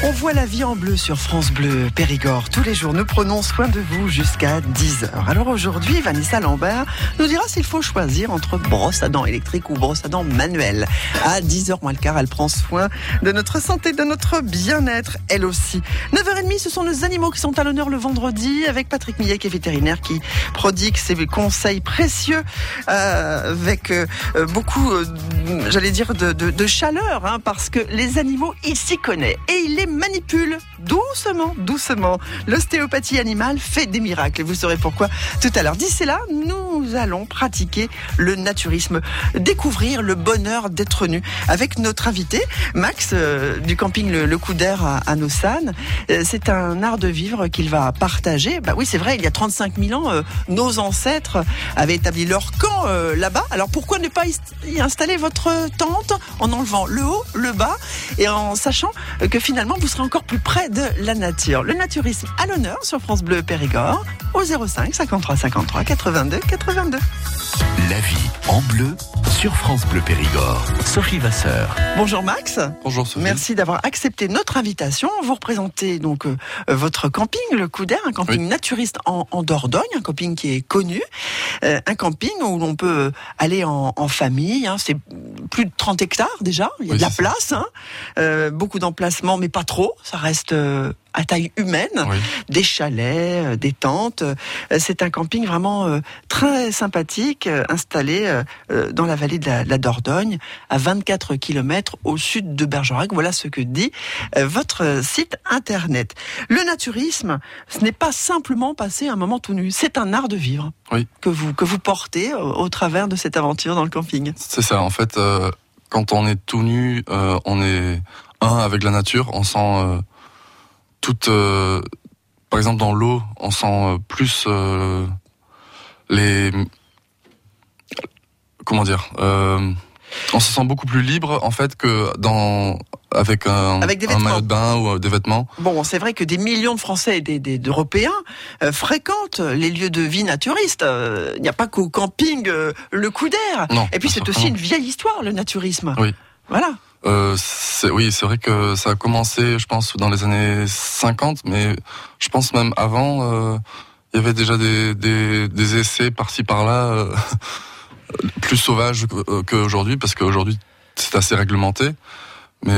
On voit la vie en bleu sur France Bleu Périgord. Tous les jours, nous prenons soin de vous jusqu'à 10h. Alors aujourd'hui, Vanessa Lambert nous dira s'il faut choisir entre brosse à dents électrique ou brosse à dents manuelle. À 10h moins le quart, elle prend soin de notre santé, de notre bien-être, elle aussi. 9h30, ce sont nos animaux qui sont à l'honneur le vendredi avec Patrick Millet, qui est vétérinaire, qui prodigue ses conseils précieux avec beaucoup, j'allais dire, de chaleur, hein, parce que les animaux, il s'y connaît et il les manipule doucement. L'ostéopathie animale fait des miracles et vous saurez pourquoi tout à l'heure. D'ici là, nous allons pratiquer le naturisme, découvrir le bonheur d'être nu avec notre invité Max du camping Le Coup d'Air à Nossane. C'est un art de vivre qu'il va partager. Bah oui, c'est vrai, il y a 35 000 ans, nos ancêtres avaient établi leur camp là-bas. Alors pourquoi ne pas y installer votre tente en enlevant le haut, le bas et en sachant que finalement vous serez encore plus près de la nature. Le naturisme à l'honneur sur France Bleu Périgord au 05 53 53 82 82. La vie en bleu sur France Bleu Périgord. Sophie Vasseur. Bonjour Max. Bonjour Sophie. Merci d'avoir accepté notre invitation. Vous représentez donc votre camping, Le Coup d'Air, un camping naturiste en Dordogne, un camping qui est connu, un camping où l'on peut aller en famille. Hein, c'est plus de 30 hectares déjà, il y a de la place, hein, beaucoup d'emplacements, mais pas trop. Ça reste à taille humaine, des chalets, des tentes. C'est un camping vraiment très sympathique, installé dans la vallée de la Dordogne, à 24 km au sud de Bergerac. Voilà ce que dit votre site internet. Le naturisme, ce n'est pas simplement passer un moment tout nu, c'est un art de vivre que vous portez au travers de cette aventure dans le camping. C'est ça, en fait, quand on est tout nu, on est un avec la nature, on sent... par exemple dans l'eau, on sent plus on se sent beaucoup plus libre en fait que avec un maillot de bain ou des vêtements. Bon, c'est vrai que des millions de Français et d'Européens fréquentent les lieux de vie naturistes. Il n'y a pas qu'au camping Le Coup d'Air. Non, et puis c'est aussi une vieille histoire, le naturisme. Oui. Voilà. C'est vrai que ça a commencé, je pense, dans les années 50, mais je pense même avant, il y avait déjà des essais par-ci par-là, plus sauvages qu'aujourd'hui, parce qu'aujourd'hui c'est assez réglementé, mais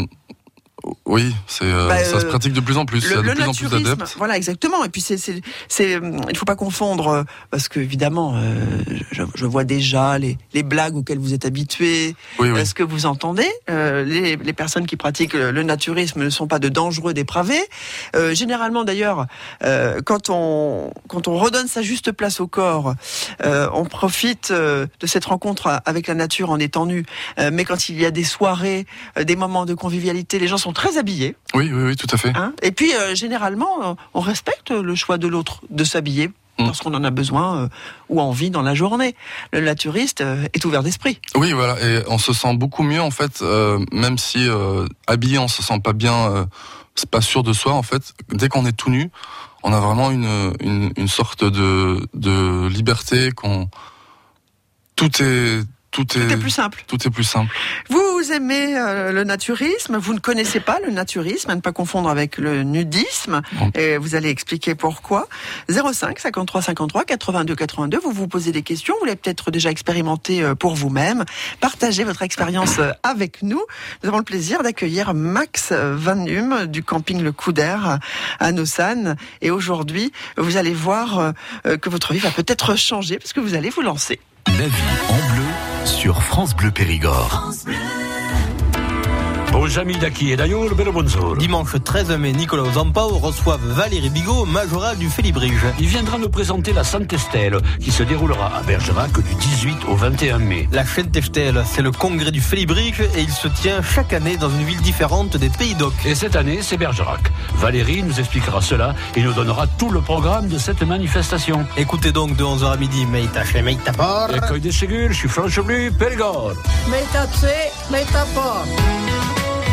ça se pratique de plus en plus. Il y a de plus en plus d'adeptes. Voilà, exactement. Et puis il faut pas confondre, parce que évidemment, je vois déjà les blagues auxquelles vous êtes habitués, ce que vous entendez. Les personnes qui pratiquent le naturisme ne sont pas de dangereux dépravés. Généralement, d'ailleurs, quand on redonne sa juste place au corps, on profite de cette rencontre avec la nature en étant nu. Mais quand il y a des soirées, des moments de convivialité, les gens sont très habillés. Oui, tout à fait. Hein, et puis, généralement, on respecte le choix de l'autre de s'habiller lorsqu'on en a besoin ou envie dans la journée. Le naturiste est ouvert d'esprit. Oui, voilà, et on se sent beaucoup mieux, en fait, même si habillé, on se sent pas bien, c'est pas sûr de soi, en fait. Dès qu'on est tout nu, on a vraiment une sorte de liberté Tout est plus simple. Tout est plus simple. Vous aimez le naturisme, vous ne connaissez pas le naturisme, à ne pas confondre avec le nudisme, et vous allez expliquer pourquoi. 05 53 53 82 82, vous vous posez des questions, vous l'avez peut-être déjà expérimenté pour vous-même. Partagez votre expérience avec nous. Nous avons le plaisir d'accueillir Max Van Hume du camping Le Coup d'Air à Nossane. Et aujourd'hui, vous allez voir que votre vie va peut-être changer, parce que vous allez vous lancer. La vie en bleu sur France Bleu Périgord. France Bleu. Bons amis d'Aki et d'ailleurs, bel bonjour. Dimanche 13 mai, Nicolas Zampao reçoit Valérie Bigot, majorat du Félibrige. Il viendra nous présenter la Saint-Estelle, qui se déroulera à Bergerac du 18 au 21 mai. La Saint-Estelle, c'est le congrès du Félibrige et il se tient chaque année dans une ville différente des Pays d'Oc. Et cette année, c'est Bergerac. Valérie nous expliquera cela et nous donnera tout le programme de cette manifestation. Écoutez donc de 11h à midi, Meita chez Meita Port. Écueil des Ségules, je suis Franche Bleu, Périgord. Meita chez Meita Port.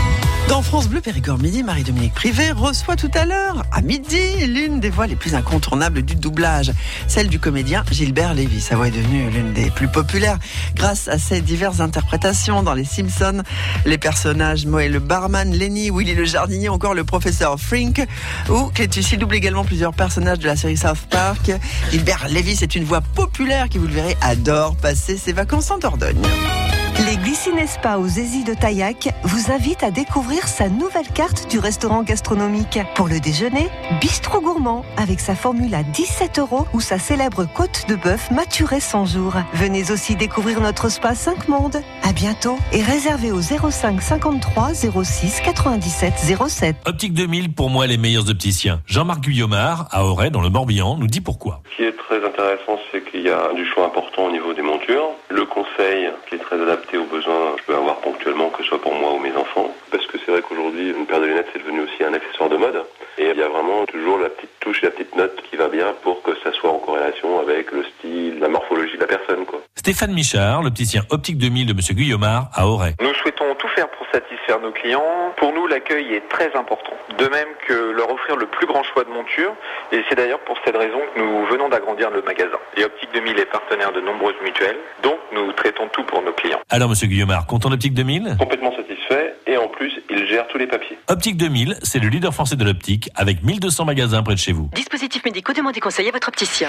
Dans France Bleu Périgord Midi, Marie-Dominique Privé reçoit tout à l'heure, à midi, l'une des voix les plus incontournables du doublage, celle du comédien Gilbert Lévy. Sa voix est devenue l'une des plus populaires grâce à ses diverses interprétations dans Les Simpsons, les personnages Moe le barman, Lenny, Willy le jardinier, encore le professeur Frink ou Clétus. Il double également plusieurs personnages de la série South Park. Gilbert Lévy, c'est une voix populaire qui, vous le verrez, adore passer ses vacances en Dordogne. Les Glycines Spa aux Aisies de Taillac vous invitent à découvrir sa nouvelle carte du restaurant gastronomique. Pour le déjeuner, bistrot gourmand avec sa formule à 17 € ou sa célèbre côte de bœuf maturée 100 jours. Venez aussi découvrir notre spa 5 mondes. À bientôt et réservez au 05 53 06 97 07. Optique 2000, pour moi, les meilleurs opticiens. Jean-Marc Guillaumard, à Auray, dans le Morbihan, nous dit pourquoi. Ce qui est très intéressant, c'est qu'il y a du choix important au niveau des montures. Le conseil, qui est très adapté aux besoins que je peux avoir ponctuellement, que ce soit pour moi ou mes enfants. Parce que c'est vrai qu'aujourd'hui, une paire de lunettes, c'est devenu aussi un accessoire de mode. Et il y a vraiment toujours la petite touche, la petite note qui va bien pour que ça soit en corrélation avec le style, la morphologie de la personne, quoi. Stéphane Michard, l'opticien Optique 2000 de Monsieur Guillaumard, à Auray. Nous souhaitons tout faire pour satisfaire nos clients. Pour nous, l'accueil est très important. De même que leur offrir le plus grand choix de montures. Et c'est d'ailleurs pour cette raison que nous venons d'agrandir le magasin. Et Optique 2000 est partenaire de nombreuses mutuelles. Donc, nous traitons tout pour nos clients. Alors, Monsieur Guillaumard, content d'Optique 2000 ? Complètement satisfait. Et en plus, il gère tous les papiers. Optique 2000, c'est le leader français de l'optique, avec 1200 magasins près de chez vous. Dispositifs médicaux, demandez conseil à votre opticien.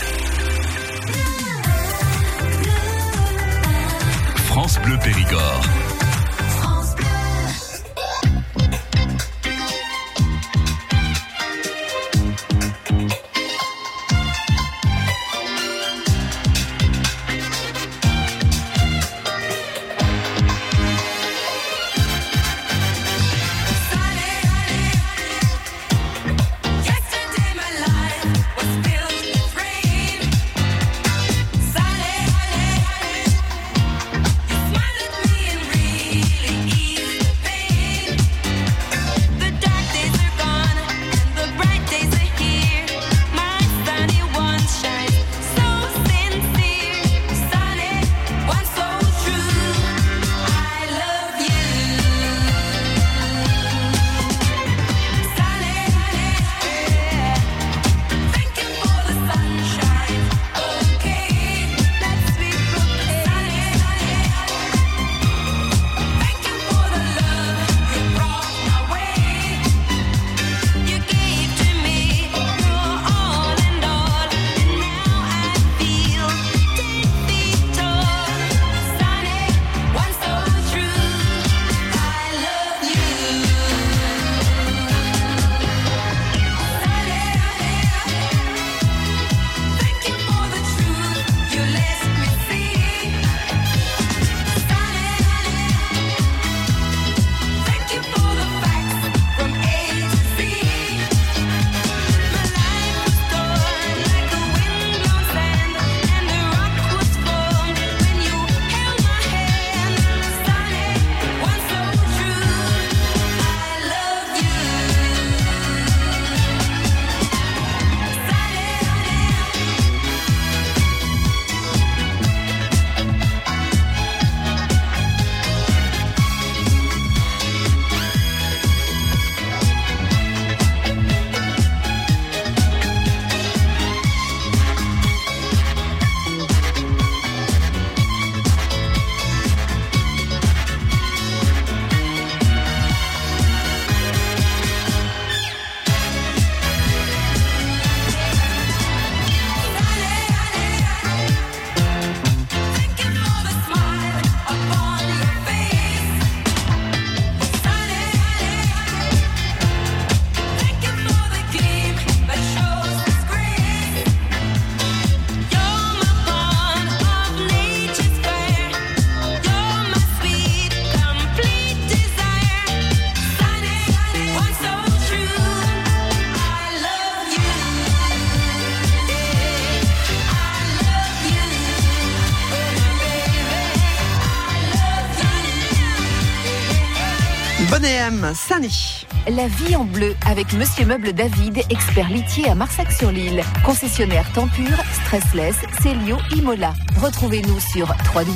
France Bleu Périgord. Smile at me and read. H&M, Sani. La vie en bleu avec Monsieur Meuble David, expert litier à Marsac-sur-l'Île. Concessionnaire Tempur, Stressless, Célio, Imola. Retrouvez-nous sur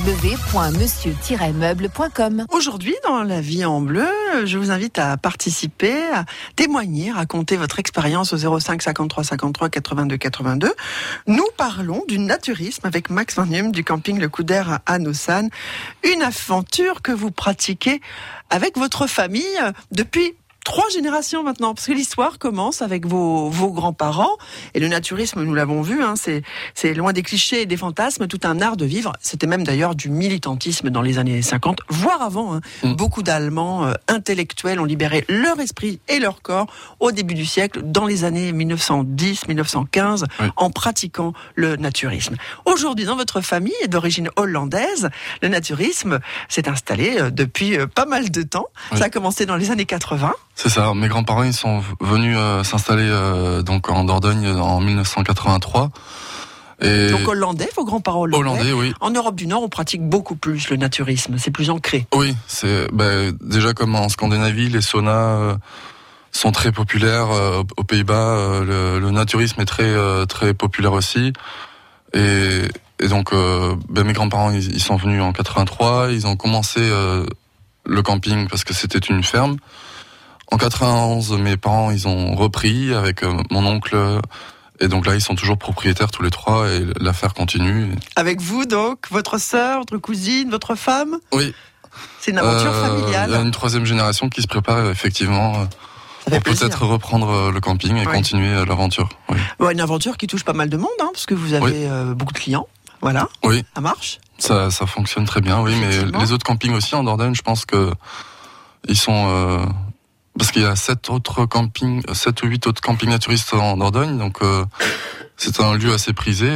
www.monsieur-meuble.com. Aujourd'hui, dans La vie en bleu, je vous invite à participer, à témoigner, raconter votre expérience au 05 53 53 82 82. Nous parlons du naturisme avec Max Van Hume du camping Le Coup d'Air à Nossane. Une aventure que vous pratiquez avec votre famille depuis 3 générations maintenant, parce que l'histoire commence avec vos grands-parents. Et le naturisme, nous l'avons vu, c'est loin des clichés et des fantasmes, tout un art de vivre. C'était même d'ailleurs du militantisme dans les années 50, voire avant. Beaucoup d'Allemands intellectuels ont libéré leur esprit et leur corps au début du siècle, dans les années 1910-1915, en pratiquant le naturisme. Aujourd'hui, dans votre famille d'origine hollandaise, le naturisme s'est installé depuis pas mal de temps. Ça a commencé dans les années 80. C'est ça, mes grands-parents ils sont venus s'installer donc en Dordogne en 1983. Et donc hollandais, vos grands-parents hollandais. Oui. En Europe du Nord, on pratique beaucoup plus le naturisme, c'est plus ancré. Oui, c'est déjà comme en Scandinavie, les saunas sont très populaires. Aux Pays-Bas, le naturisme est très populaire aussi. Et donc mes grands-parents ils sont venus en 83, ils ont commencé le camping parce que c'était une ferme. En 91, mes parents, ils ont repris avec mon oncle. Et donc là, ils sont toujours propriétaires tous les 3 et l'affaire continue. Avec vous, donc, votre sœur, votre cousine, votre femme ? Oui. C'est une aventure familiale. Il y a une 3e génération qui se prépare, effectivement, pour peut-être reprendre le camping et continuer l'aventure. Oui. Une aventure qui touche pas mal de monde, parce que vous avez beaucoup de clients. Voilà. Oui. Ça marche ? Ça fonctionne très bien, oui. Mais les autres campings aussi en Dordogne, je pense que ils sont... parce qu'il y a 7 ou 8 autres campings naturistes en Dordogne, donc c'est un lieu assez prisé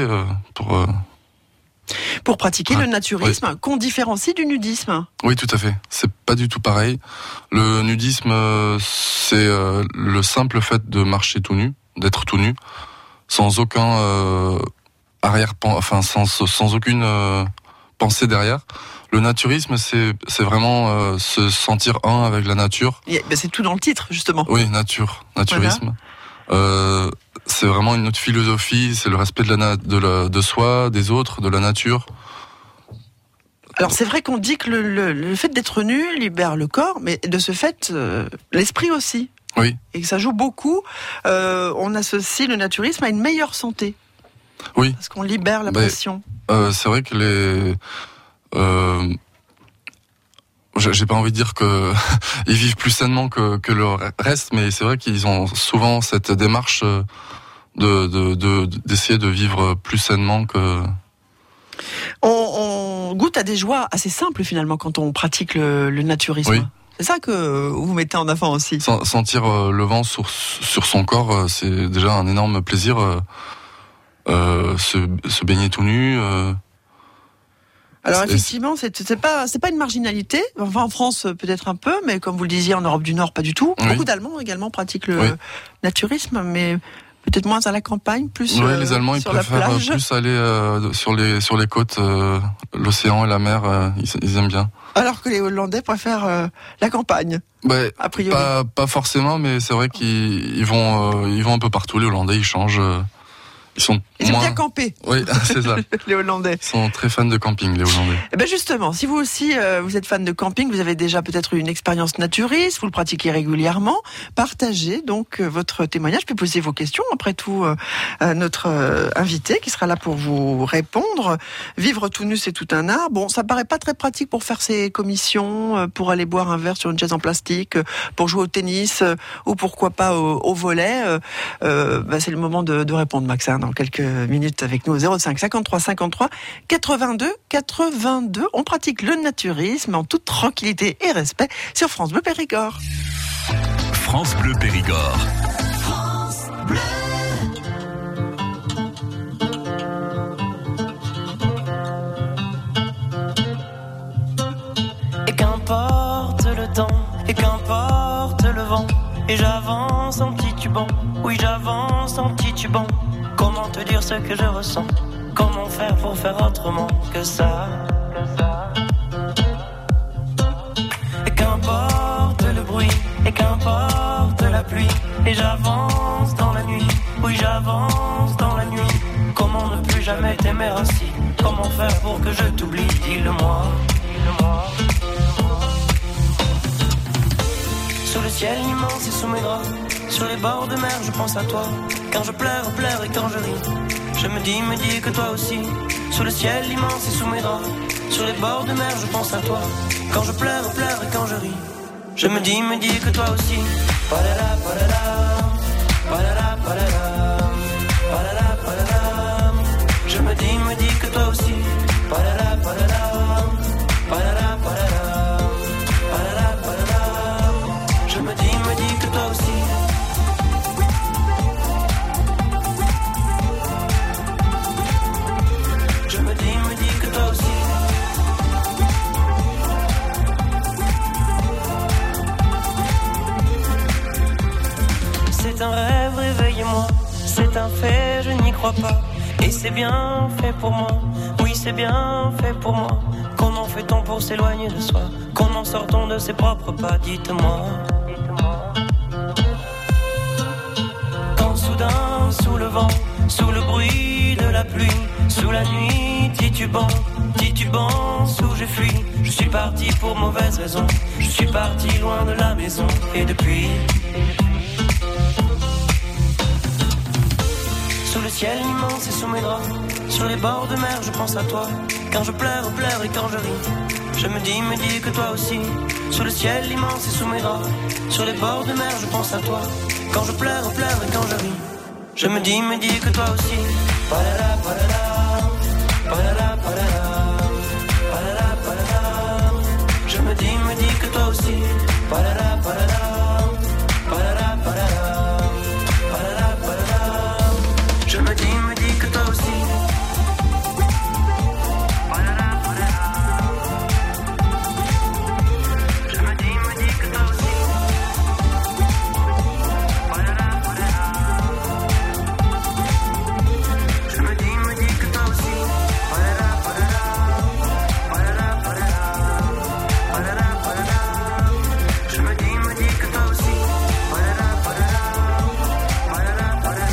pour pratiquer le naturisme, qu'on différencie du nudisme. Oui, tout à fait. C'est pas du tout pareil. Le nudisme, c'est le simple fait de marcher tout nu, d'être tout nu, sans aucun sans aucune pensée derrière. Le naturisme, c'est vraiment se sentir un avec la nature. C'est tout dans le titre, justement. Oui, naturisme. Voilà. C'est vraiment une autre philosophie, c'est le respect de soi, des autres, de la nature. Alors c'est vrai qu'on dit que le fait d'être nu libère le corps, mais de ce fait, l'esprit aussi. Oui. Et que ça joue beaucoup. On associe le naturisme à une meilleure santé. Oui. Parce qu'on libère la pression. C'est vrai que j'ai pas envie de dire que ils vivent plus sainement que le reste, mais c'est vrai qu'ils ont souvent cette démarche d'essayer de vivre plus sainement que... On goûte à des joies assez simples finalement quand on pratique le naturisme. Oui. C'est ça que vous mettez en avant aussi. Sentir le vent sur son corps, c'est déjà un énorme plaisir. Se baigner tout nu. Alors effectivement, c'est pas une marginalité. Enfin, en France peut-être un peu, mais comme vous le disiez, en Europe du Nord pas du tout. Beaucoup d'Allemands également pratiquent le naturisme, mais peut-être moins à la campagne, plus les Allemands ils préfèrent plus aller sur les côtes, l'océan et la mer, ils aiment bien. Alors que les Hollandais préfèrent la campagne. A priori. Pas forcément, mais c'est vrai qu'ils vont un peu partout. Les Hollandais ils changent. Ils ont bien campé. Oui, c'est ça. Les Hollandais. Ils sont très fans de camping, les Hollandais. Et justement, si vous aussi, vous êtes fan de camping, vous avez déjà peut-être eu une expérience naturiste, vous le pratiquez régulièrement, partagez donc votre témoignage, puis posez vos questions. Après tout, notre invité qui sera là pour vous répondre. Vivre tout nu, c'est tout un art. Bon, ça paraît pas très pratique pour faire ses commissions, pour aller boire un verre sur une chaise en plastique, pour jouer au tennis, ou pourquoi pas au volley. C'est le moment de répondre, Max, dans quelques minutes avec nous au 05 53 53 82 82. On pratique le naturisme en toute tranquillité et respect sur France Bleu Périgord. France Bleu Périgord. France Bleu. Et qu'importe le temps, et qu'importe le vent, et j'avance en titubant, oui j'avance en titubant. Comment te dire ce que je ressens? Comment faire pour faire autrement que ça? Et qu'importe le bruit, pour que je t'oublie, dis-le-moi. Sous le ciel immense et sous mes draps, sur les bords de mer je pense à toi. Quand je pleure et quand je ris, je me dis que toi aussi. Sous le ciel immense et sous mes draps, sur les bords de mer je pense à toi. Quand je pleure et quand je ris, je me dis que toi aussi. Palala, palala, palala, palala, palala, palala. Je me dis que toi aussi. Palala, palala, palala, palala, palala, palala. Je me dis que toi aussi. Je me dis que toi aussi. C'est un rêve, réveille-moi. C'est un fait, je n'y crois pas. Et c'est bien fait pour moi. Oui, c'est bien fait pour moi. Comment fait-on pour s'éloigner de soi? Comment sort-on de ses propres pas? Dites-moi. Quand soudain, sous le vent, sous le bruit de la pluie, sous la nuit titubant, sous je fuis. Je suis parti pour mauvaise raison. Je suis parti loin de la maison. Et depuis, sous le ciel immense et sous mes draps, sur les bords de mer je pense à toi. Quand je pleure et quand je ris, je me dis que toi aussi. Sous le ciel immense et sous mes draps, sur les bords de mer je pense à toi. Quand je pleure et quand je ris, je me dis que toi aussi. Palala, palala, palala, palala, palala, palala. Je me dis que toi aussi. Palala, palala, palala, palala, palala, palala. Je me dis que toi aussi. Palala, palala. Je me dis que toi aussi. Palala, palala. Je me dis que toi aussi. Palala, palala. Palala, palala. Palala, palala. Je me dis que toi aussi. Palala, palala. Palala,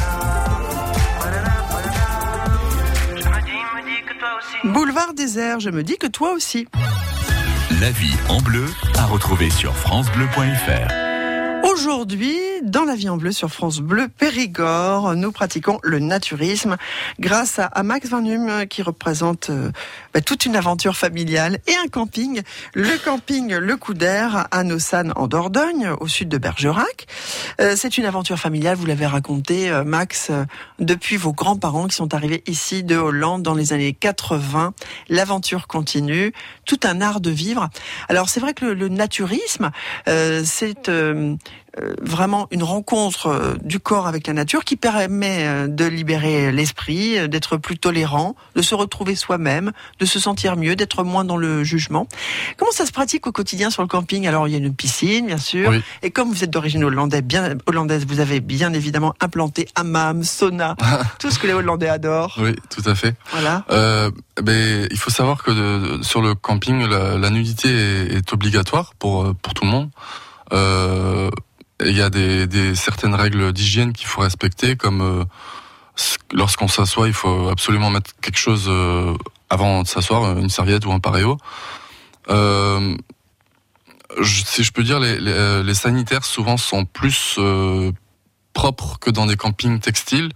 palala. Je me dis que toi aussi. Boulevard désert, je me dis que toi aussi. La vie en bleu à retrouver sur francebleu.fr. Aujourd'hui, dans La vie en bleu sur France Bleu Périgord, nous pratiquons le naturisme grâce à Max Van Hume qui représente toute une aventure familiale et un camping. Le camping Le Coup d'Air à Nossan en Dordogne, au sud de Bergerac. C'est une aventure familiale, vous l'avez raconté Max, depuis vos grands-parents qui sont arrivés ici de Hollande dans les années 80. L'aventure continue, tout un art de vivre. Alors c'est vrai que le naturisme, c'est vraiment une rencontre du corps avec la nature qui permet de libérer l'esprit, d'être plus tolérant, de se retrouver soi-même, de se sentir mieux, d'être moins dans le jugement. Comment ça se pratique au quotidien sur le camping? Alors il y a une piscine bien sûr, oui. Et comme vous êtes d'origine hollandaise, vous avez bien évidemment implanté hammam, sauna, tout ce que les Hollandais adorent. Oui, tout à fait. Voilà. Il faut savoir que sur le camping, la nudité est obligatoire pour tout le monde. Il y a certaines règles d'hygiène qu'il faut respecter, comme lorsqu'on s'assoit, il faut absolument mettre quelque chose avant de s'asseoir, une serviette ou un paréo. Si je peux dire, les sanitaires souvent sont plus propres que dans des campings textiles.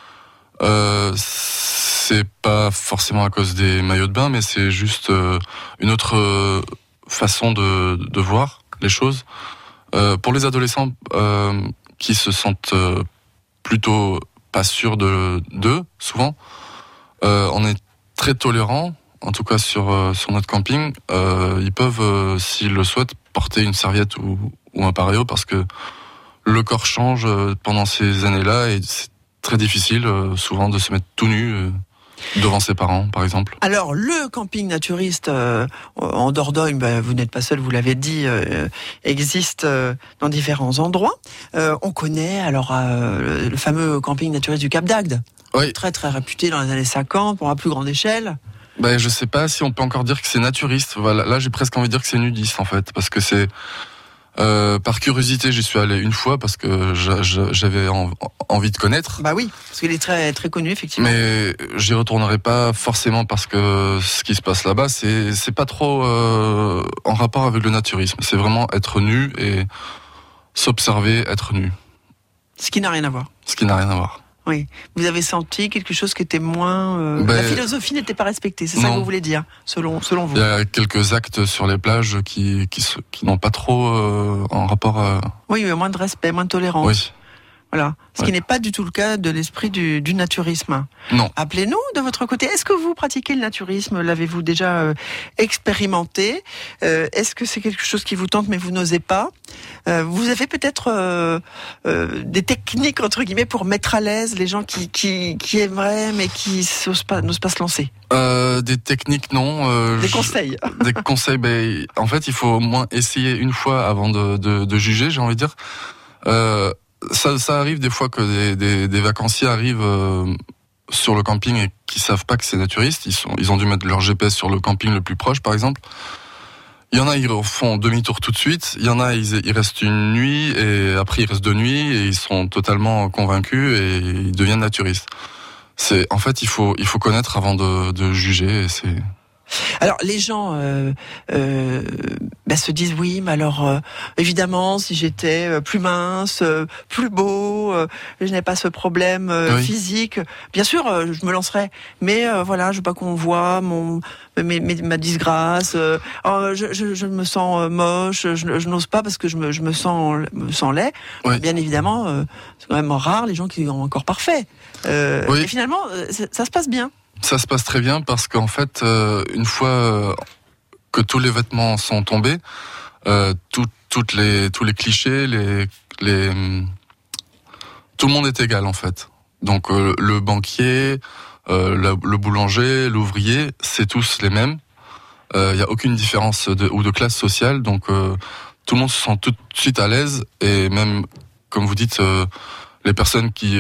C'est pas forcément à cause des maillots de bain, mais c'est juste une autre façon de voir les choses. Pour les adolescents qui se sentent plutôt pas sûrs d'eux, souvent, on est très tolérants, en tout cas sur notre camping. Ils peuvent, s'ils le souhaitent, porter une serviette ou un paréo parce que le corps change pendant ces années-là et c'est très difficile souvent de se mettre tout nu devant ses parents, par exemple. Alors, le camping naturiste en Dordogne, vous n'êtes pas seul, vous l'avez dit, existe dans différents endroits. On connaît alors le fameux camping naturiste du Cap d'Agde, oui. Très très réputé dans les années 50, pour à plus grande échelle. Je sais pas si on peut encore dire que c'est naturiste. Voilà, là, j'ai presque envie de dire que c'est nudiste, en fait, parce que c'est Par curiosité, j'y suis allé une fois parce que j'avais envie de connaître. Bah oui, parce qu'il est très très connu effectivement. Mais j'y retournerai pas forcément parce que ce qui se passe là-bas, c'est pas trop en rapport avec le naturisme. C'est vraiment être nu et s'observer être nu. Ce qui n'a rien à voir. Ce qui n'a rien à voir. Oui. Vous avez senti quelque chose qui était moins... la philosophie n'était pas respectée, c'est ça que vous voulez dire, selon vous. Il y a quelques actes sur les plages qui n'ont pas trop en rapport à... Oui, moins de respect, moins de tolérance. Oui. Voilà. Ce qui n'est pas du tout le cas de l'esprit du naturisme. Non. Appelez-nous de votre côté. Est-ce que vous pratiquez le naturisme ? L'avez-vous déjà expérimenté ? Est-ce que c'est quelque chose qui vous tente mais vous n'osez pas ? Vous avez peut-être des techniques entre guillemets pour mettre à l'aise les gens qui aimeraient mais qui n'osent pas se lancer ? Des techniques, non. Des conseils. Des conseils. En fait, il faut au moins essayer une fois avant de juger, j'ai envie de dire. Ça arrive des fois que des vacanciers arrivent sur le camping et qui savent pas que c'est naturiste. Ils ont dû mettre leur GPS sur le camping le plus proche, par exemple. Il y en a, ils font demi-tour tout de suite. Il y en a, ils restent une nuit et après ils restent 2 nuits et ils sont totalement convaincus et ils deviennent naturistes. En fait, il faut connaître avant de juger. Et c'est... Alors les gens se disent oui, mais alors évidemment si j'étais plus mince, plus beau, je n'ai pas ce problème physique, bien sûr je me lancerais, mais voilà, je veux pas qu'on voit ma disgrâce, je me sens moche, je n'ose pas parce que je me sens laid. Oui. Bien évidemment, c'est quand même rare les gens qui ont un corps parfait. Et finalement ça se passe bien. Ça se passe très bien parce qu'en fait, une fois que tous les vêtements sont tombés, tous les clichés, tout le monde est égal en fait. Donc le banquier, le boulanger, l'ouvrier, c'est tous les mêmes. Il n'y a aucune différence de classe sociale, donc tout le monde se sent tout de suite à l'aise et même, comme vous dites, les personnes qui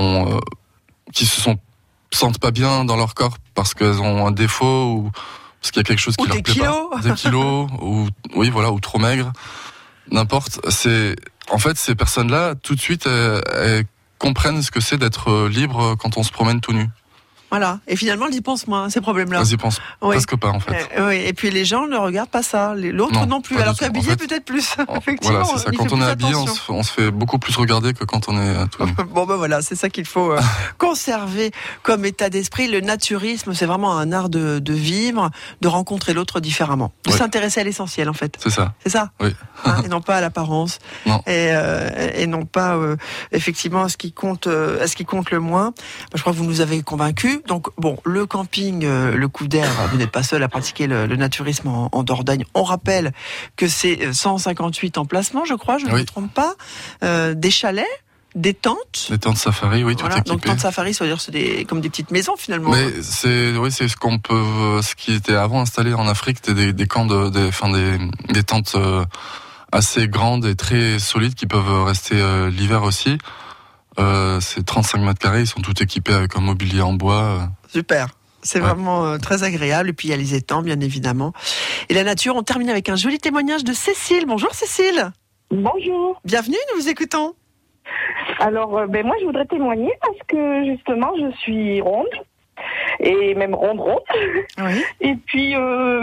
se sentent pas bien dans leur corps parce qu'elles ont un défaut ou parce qu'il y a quelque chose qui leur plaît pas. Des kilos ou trop maigres. N'importe. En fait, ces personnes-là, tout de suite, elles comprennent ce que c'est d'être libre quand on se promène tout nu. Voilà. Et finalement, elles y pensent moins, ces problèmes-là. Elles y pensent presque pas, en fait. Oui. Et puis les gens ne regardent pas ça. L'autre non plus. Alors qu'habillé, peut-être plus. Effectivement. Voilà, c'est ça. Quand on est habillé, on se fait beaucoup plus regarder que quand on est tout nu. Bon, voilà, c'est ça qu'il faut conserver comme état d'esprit. Le naturisme, c'est vraiment un art de vivre, de rencontrer l'autre différemment. De s'intéresser à l'essentiel, en fait. C'est ça. C'est ça. Oui. Et non pas à l'apparence. Non. Et non pas, effectivement, à ce qui compte le moins. Je crois que vous nous avez convaincus. Donc, le camping, le coup d'air, vous n'êtes pas seul à pratiquer le naturisme en Dordogne. On rappelle que c'est 158 emplacements, je crois, je ne me trompe pas. Des chalets, des tentes. Des tentes safari, oui, tout équipé. Donc, tentes safari, ça veut dire c'est comme des petites maisons, finalement. Mais c'est ce qui était avant installé en Afrique, c'était des camps des tentes assez grandes et très solides qui peuvent rester l'hiver aussi. C'est 35 mètres carrés, ils sont tout équipés avec un mobilier en bois. Super, c'est vraiment très agréable. Et puis il y a les étangs, bien évidemment. Et la nature, on termine avec un joli témoignage de Cécile. Bonjour Cécile. Bonjour. Bienvenue, nous vous écoutons. Alors, moi je voudrais témoigner parce que justement je suis ronde. Et même ronde. Oui. Et puis,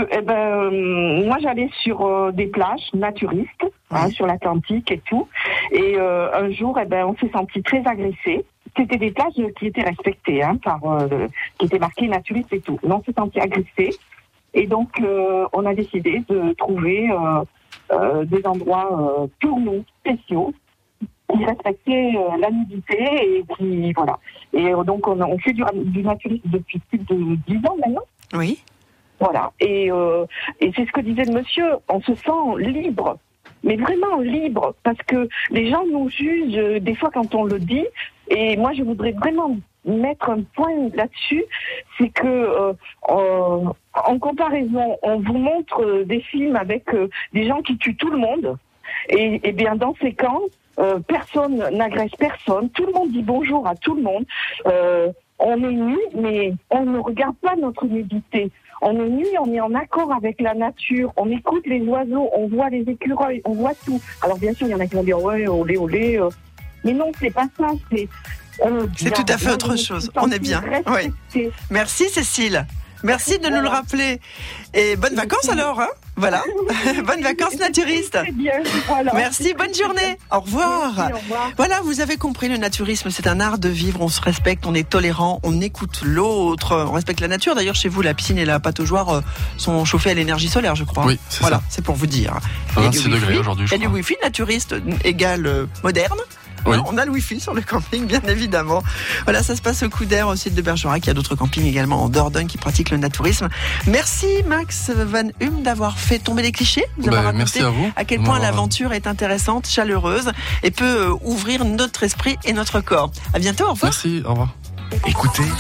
moi j'allais sur des plages naturistes, sur l'Atlantique et tout. Et un jour, on s'est senti très agressés. C'était des plages qui étaient respectées, qui étaient marquées naturistes et tout. Mais on s'est senti agressés. Et donc, on a décidé de trouver des endroits pour nous spéciaux, qui respectait la nudité et qui voilà. Et donc on fait du naturisme depuis plus de 10 ans maintenant. Oui. Voilà. Et c'est ce que disait le monsieur, on se sent libre, mais vraiment libre, parce que les gens nous jugent des fois quand on le dit. Et moi je voudrais vraiment mettre un point là-dessus, c'est que en comparaison, on vous montre des films avec des gens qui tuent tout le monde. Et bien dans ces camps, personne n'agresse personne, tout le monde dit bonjour à tout le monde, on est nus, mais on ne regarde pas notre nudité. On est nuit, on est en accord avec la nature, on écoute les oiseaux, on voit les écureuils, on voit tout. Alors bien sûr, il y en a qui vont dire ouais, olé, olé. Mais non, c'est pas ça. C'est tout à fait autre chose. On est bien. Oui. Merci Cécile. Merci de nous le rappeler. Et bonnes vacances alors, hein. Voilà. Bonnes vacances naturistes. Très bien. Voilà. Merci, bonne journée. Au revoir. Merci, au revoir. Voilà, vous avez compris, le naturisme, c'est un art de vivre. On se respecte, on est tolérant, on écoute l'autre, on respecte la nature. D'ailleurs, chez vous, la piscine et la pataugeoire sont chauffées à l'énergie solaire, je crois. Oui, c'est voilà, ça. C'est pour vous dire. 26 degrés aujourd'hui, je crois. Il y a du Wi-Fi naturiste égale moderne. Oui. On a le Wi-Fi sur le camping, bien évidemment. Voilà, ça se passe au Coup d'Air, au site de Bergerac. Il y a d'autres campings également en Dordogne qui pratiquent le naturisme. Merci Max Van Hume d'avoir fait tomber les clichés. Merci à vous. À quel point l'aventure est intéressante, chaleureuse et peut ouvrir notre esprit et notre corps. À bientôt, au revoir. Merci, au revoir. Écoutez